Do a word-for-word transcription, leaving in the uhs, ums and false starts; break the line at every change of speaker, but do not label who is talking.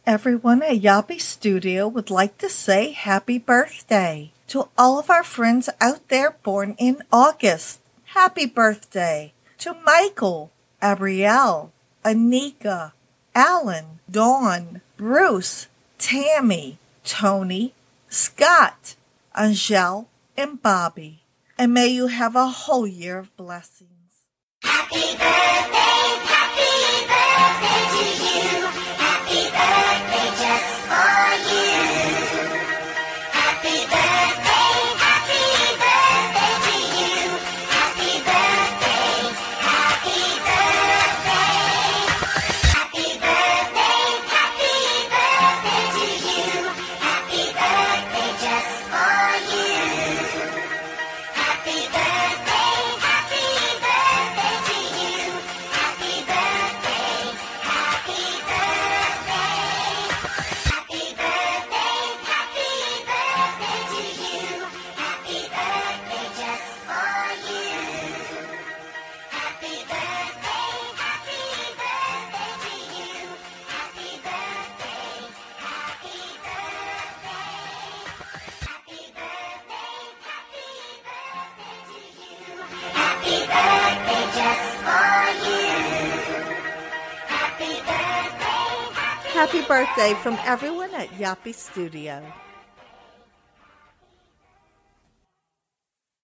Everyone at Yappy Studio would like to say happy birthday to all of our friends out there born in August. Happy birthday to Michael, Abrielle, Anika, Alan, Dawn, Bruce, Tammy, Tony, Scott, Angel, and Bobby. And may you have a whole year of blessings.
Happy birthday, happy birthday to you. Happy birthday just for you. Happy birthday, happy birthday to you. Happy birthday, happy birthday. Happy birthday, happy birthday to you. Happy birthday just for you. Happy birthday, happy birthday to you. Happy birthday, happy birthday. Happy birthday, happy birthday to you. Happy birthday just for you. Happy birthday, happy birthday to you. Happy birthday, happy birthday. Happy birthday, happy birthday to you. Happy birthday just for you. Happy birthday, happy
Happy birthday from everyone at Yappy Studio.